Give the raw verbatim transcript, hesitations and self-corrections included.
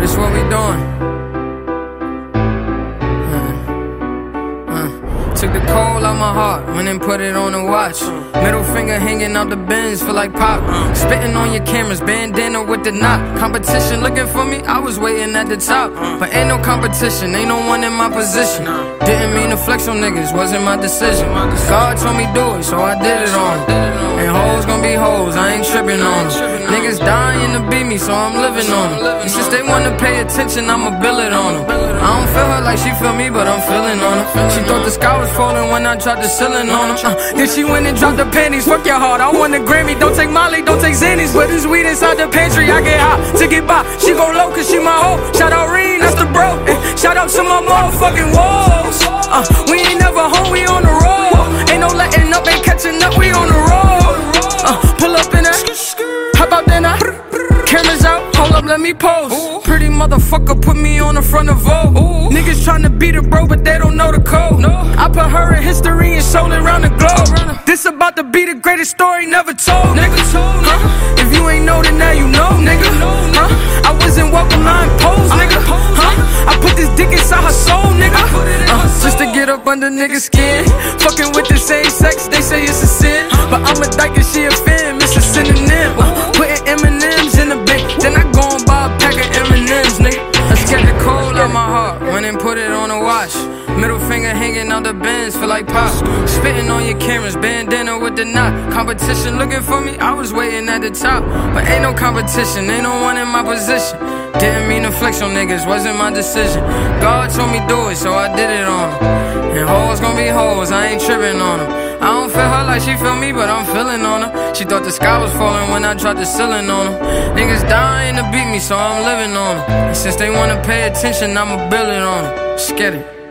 this what we doing. Took the cold out my heart, went and put it on the watch. Middle finger hanging out the bins, feel like pop. Spitting on your cameras, bandana with the knot. Competition looking for me, I was waiting at the top. But ain't no competition, ain't no one in my position. Didn't mean to flex on niggas, wasn't my decision. God told me do it, so I did it on him. And hoes gon' be hoes, I ain't tripping on them. Niggas dying to beat me, so I'm living on them. And since they wanna pay attention, I'ma bill it on them. I don't feel her like she feel me, but I'm feeling on her. She thought the sky was falling when I dropped the ceiling on her. Uh, then she went and dropped the panties, fuck your heart, I want a Grammy. Don't take Molly, don't take Xannies, but it's weed inside the pantry. I get hot to get by, she go low cause she my hoe. Shout out Reen, that's the bro. And shout out to my motherfucking walls. Uh, we ain't never home, we on the road. Ain't no letting up, ain't catching up, we on the road. Uh, pull up in that, how about then I cameras out, hold up, let me pose. Pretty motherfucker put me on the front of Vogue. Niggas tryna beat a bro, but they don't know the code. I put her in history and sold it around the globe. This about to be the greatest story never told, nigga. Huh? If you ain't know, then now you know, nigga. Huh? I wasn't welcome, I imposed, nigga. Huh? I put this dick inside her soul, nigga. Uh, just to get up under niggas' skin. Fucking with the same sex, they say it's a sin. But I'm a dyke and she a fan, miss a synonym. Uh, putting M and M's in the bank, then I go and buy a pack of M and M's, nigga. I scared the cold out my heart, went and put it on a watch. Middle finger hanging out the bins, feel like pop. Spitting on your cameras, bandana with the knot. Competition looking for me, I was waiting at the top. But ain't no competition, ain't no one in my position. Didn't mean to flex on niggas, wasn't my decision. God told me do it, so I did it on him. And hoes gon' be hoes, I ain't tripping on them. I don't feel her like she feel me, but I'm feeling on her. She thought the sky was falling when I dropped the ceiling on them. Niggas dying to beat me, so I'm living on them. And since they wanna pay attention, I'ma bill it on them. Let's get it.